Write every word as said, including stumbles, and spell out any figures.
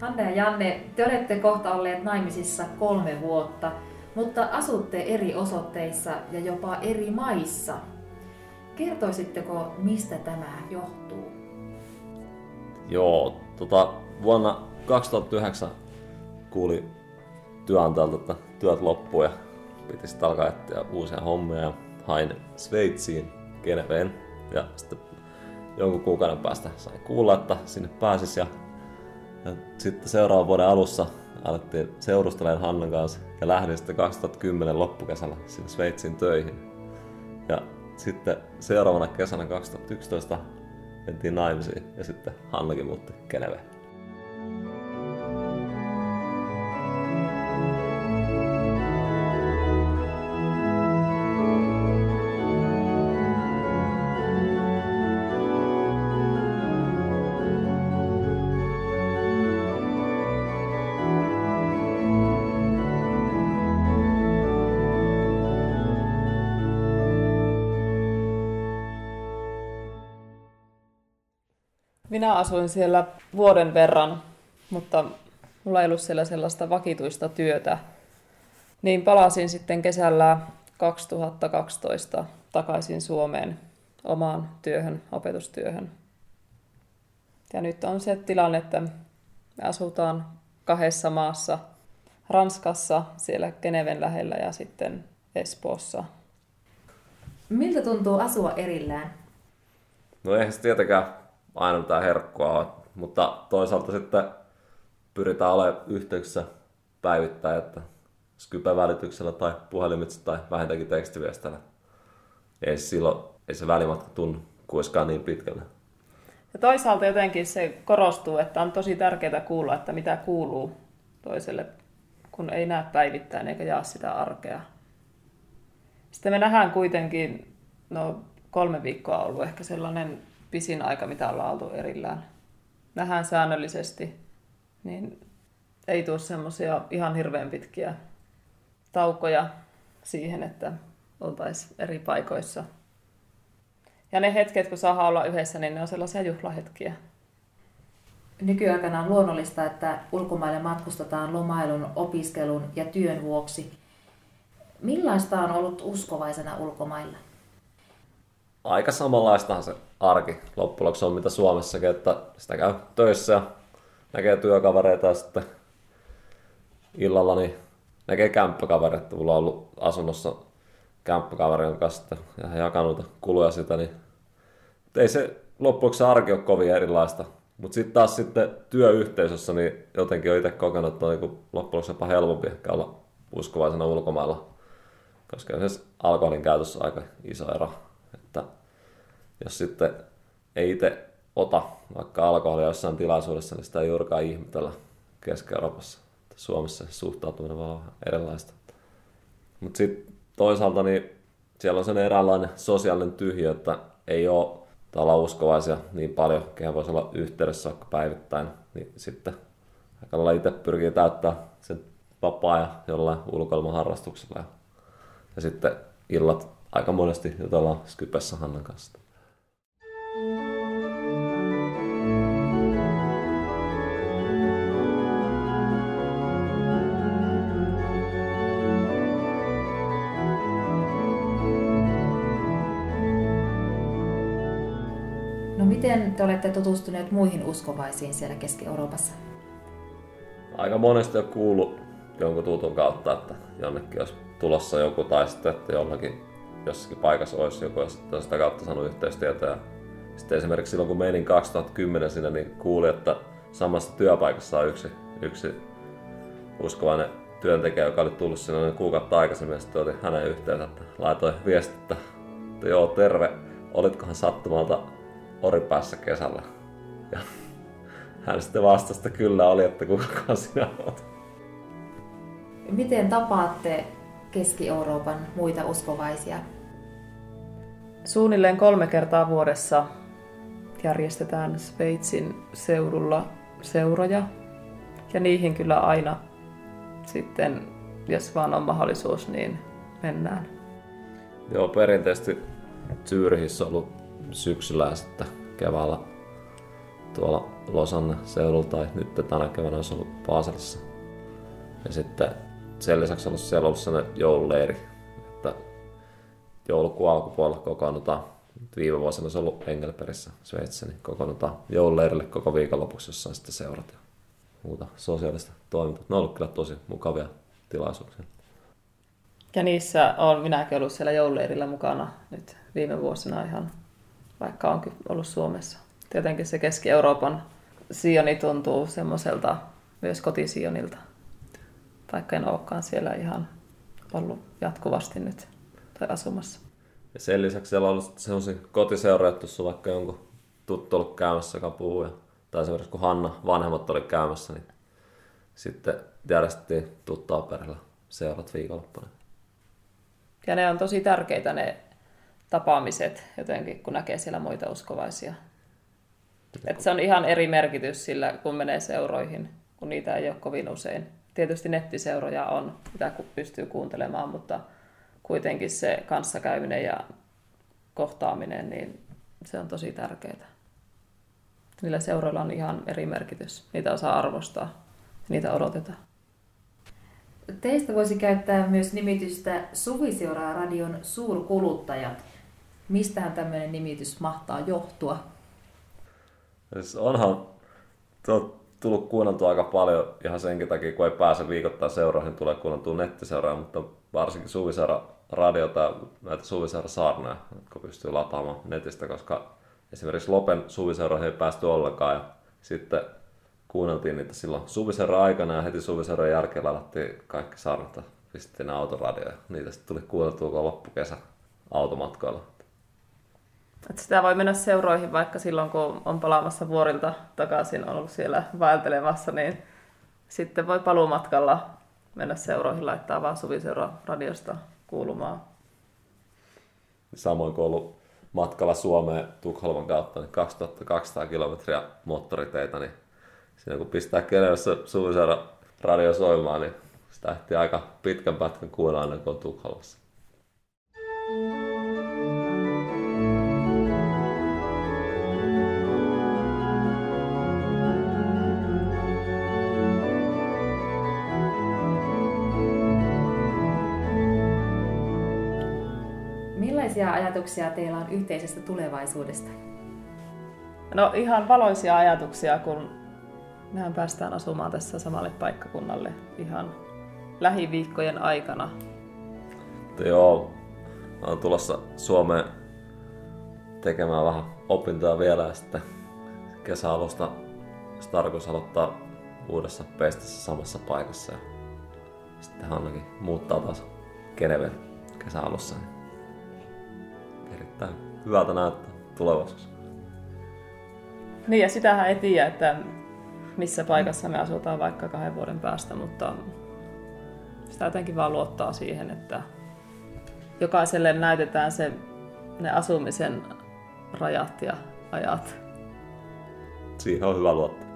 Anne ja Janne, te olette kohta olleet naimisissa kolme vuotta, mutta asutte eri osoitteissa ja jopa eri maissa. Kertoisitteko, mistä tämä johtuu? Joo, tota, vuonna kaksituhattayhdeksän kuuli työnantajalta, että työt loppuu ja piti sitten alkaa etsiä uusia hommia ja hain Sveitsiin, Geneveen. Ja sitten jonkun kuukauden päästä sain kuulla, että sinne pääsis ja, ja sitten seuraavan vuoden alussa alettiin seurustelemaan Hannan kanssa ja lähdin sitten kaksituhattakymmenen loppukesällä sinne Sveitsiin töihin. Ja sitten seuraavana kesänä kaksituhattayksitoista mentiin naimisiin ja sitten Hannakin muutti Geneveen. Minä asuin siellä vuoden verran, mutta mulla ei ollut siellä sellaista vakituista työtä. Niin palasin sitten kesällä kaksituhattakaksitoista takaisin Suomeen omaan työhön, opetustyöhön. Ja nyt on se tilanne, että me asutaan kahdessa maassa. Ranskassa, siellä Geneven lähellä ja sitten Espoossa. Miltä tuntuu asua erillään? No eihän se tietenkään aina mitään herkkua ole, mutta toisaalta sitten pyritään olemaan yhteyksissä päivittäin, että Skype-välityksellä tai puhelimitse tai vähintäänkin tekstiviestillä. Ei silloin, ei se välimatka tunnu kuiskaan niin pitkälle. Ja toisaalta jotenkin se korostuu, että on tosi tärkeää kuulla, että mitä kuuluu toiselle, kun ei näe päivittäin eikä jaa sitä arkea. Sitten me nähdään kuitenkin, no kolme viikkoa on ollut ehkä sellainen pisin aika, mitä ollaan oltu erillään. Nähdään säännöllisesti, niin ei tule semmoisia ihan hirveän pitkiä taukoja siihen, että oltaisiin eri paikoissa. Ja ne hetket, kun saadaan olla yhdessä, niin ne on sellaisia juhlahetkiä. Nykyaikana on luonnollista, että ulkomaille matkustetaan lomailun, opiskelun ja työn vuoksi. Millaista on ollut uskovaisena ulkomailla? Aika samanlaistahan se arki loppujen lopuksi on mitä Suomessakin, että sitä käy töissä ja näkee työkavereita ja sitten illalla niin näkee kämppäkavereita. Mulla on ollut asunnossa kämppäkaverin kanssa ja jakanut kuluja sitä, niin ei se loppujen lopuksi se arki ole kovin erilaista. Mutta sitten taas sitten työyhteisössä niin jotenkin on itse kokenut, että on niin loppujen lopuksi jopa helpompi ehkä olla uskovaisena ulkomailla, koska on se alkoholin käytössä aika iso ero. Että jos sitten ei itse ota vaikka alkoholia jossain tilaisuudessa, niin sitä ei juurikaan ihmetellä Keski-Euroopassa. Suomessa suhtautuminen voi olla erilaista. Mutta sitten toisaalta niin siellä on sen eräänlainen sosiaalinen tyhjö, että ei ole olla uskovaisia niin paljon, kehen voisi olla yhteydessä vaikka päivittäin. Niin sitten aika lailla itse pyrkii täyttää sen vapaa-ajan jollain ulkoilmaharrastuksella. Ja, ja sitten illat aika monesti jutellaan Skypessä Hannan kanssa. No miten te olette tutustuneet muihin uskovaisiin siellä Keski-Euroopassa? Aika monesti on kuullut jonkun tutun kautta, että jonnekin olisi tulossa joku tai sitten, että jollakin jossakin paikassa olisi joku, ja sitten sitä kautta saanut yhteystietoja. Sitten esimerkiksi silloin, kun menin kaksituhattakymmenen sinne, niin kuulin, että samassa työpaikassa on yksi, yksi uskovainen työntekijä, joka oli tullut sinne kuukautta aikaisemmin, ja sitten otin hänen yhteyttä, että laitoin viestit, että, että joo, terve, olitkohan sattumalta Oripäässä kesällä? Ja hän sitten vastasi, että kyllä oli, että kuka sinä olet. Miten tapaatte Keski-Euroopan muita uskovaisia? Suunnilleen kolme kertaa vuodessa järjestetään Sveitsin seudulla seuroja. Ja niihin kyllä aina sitten, jos vaan on mahdollisuus, niin mennään. Joo, perinteisesti Zürichissä on ollut syksyllä ja sitten keväällä tuolla Losanne seudulla tai nyt tänä keväänä olisi ollut Baselissa. Ja sitten sen lisäksi on siellä ollut sellainen joululeiri, että joulukuun alkupuolella kokoonnutaan. Viime vuosina se on ollut Engelbergissä, Sveitsissä, niin kokoonnutaan joululeirille koko viikonlopuksi, jossa on sitten seurat ja muuta sosiaalista toimintaa. Ne on ollut kyllä tosi mukavia tilaisuuksia. Ja niissä olen minäkin ollut siellä joululeirillä mukana nyt viime vuosina ihan, vaikka onkin ollut Suomessa. Tietenkin se Keski-Euroopan Sioni tuntuu semmoiselta myös kotisionilta, vaikka en olekaan siellä ihan ollut jatkuvasti nyt tai asumassa. Ja sen lisäksi siellä on ollut sellaisia kotiseuroja, tuossa vaikka jonkun tuttu ollut käymässä, joka puhuu. Tai esimerkiksi kun Hanna vanhemmat oli käymässä, niin sitten järjestettiin tuttua perheellä seurat viikonloppuna. Ja ne on tosi tärkeitä ne tapaamiset jotenkin, kun näkee siellä muita uskovaisia. Et se on ihan eri merkitys sillä, kun menee seuroihin, kun niitä ei ole kovin usein. Tietysti nettiseuroja on, mitä pystyy kuuntelemaan, mutta kuitenkin se kanssakäyminen ja kohtaaminen, niin se on tosi tärkeää. Niillä seuroilla on ihan eri merkitys. Niitä osaa arvostaa. Niitä odotetaan. Teistä voisi käyttää myös nimitystä Suviseuraa-radion suurkuluttajat. Mistähän tämmöinen nimitys mahtaa johtua? Siis onhan tullut kuunneltua aika paljon ihan senkin takia, kun ei pääse viikoittain seuraamaan, tulee kuunneltua nettiseuraa, mutta varsinkin Suviseura-radiota ja näitä Suviseura-saarnoja, jotka pystyy lataamaan netistä, koska esimerkiksi Lopen Suviseuroihin ei päästy ollenkaan ja sitten kuunneltiin niitä silloin Suviseura-aikana ja heti Suviseuran jälkeen ladattiin kaikki saarnat ja pistettiin ne autoradioja. Niitä sitten tuli kuunneltua koko loppukesä automatkoilla. Et sitä voi mennä seuroihin vaikka silloin, kun on palaamassa vuorilta takaisin, on ollut siellä vaeltelemassa, niin sitten voi paluumatkalla mennä seuroihin, laittaa vaan Suviseura-radiosta kuulumaan. Samoin kuin ollut matkalla Suomeen Tukholman kautta, niin kaksituhattakaksisataa kilometriä moottoriteitä, niin siinä kun pistää Genevessä Suviseura-radio soimaan, niin sitä ehtii aika pitkän pätkän kuulla ennen kuin on Tukholmassa. Millaisia ajatuksia teillä on yhteisestä tulevaisuudesta? No ihan valoisia ajatuksia, kun mehän päästään asumaan tässä samalle paikkakunnalle ihan lähiviikkojen aikana. Joo, olen tulossa Suomeen tekemään vähän opintoja vielä ja sitten kesäalusta olisi tarkoitus aloittaa uudessa pestissä samassa paikassa. Ja sitten Hannakin muuttaa taas Geneveen kesäalussa. Erittäin hyvältä näyttää tulevaisuus. Niin ja sitähän ei tiedä, että missä paikassa me asutaan vaikka kahden vuoden päästä, mutta sitä jotenkin vaan luottaa siihen, että jokaiselle näytetään se, ne asumisen rajat ja ajat. Siihen on hyvä luottaa.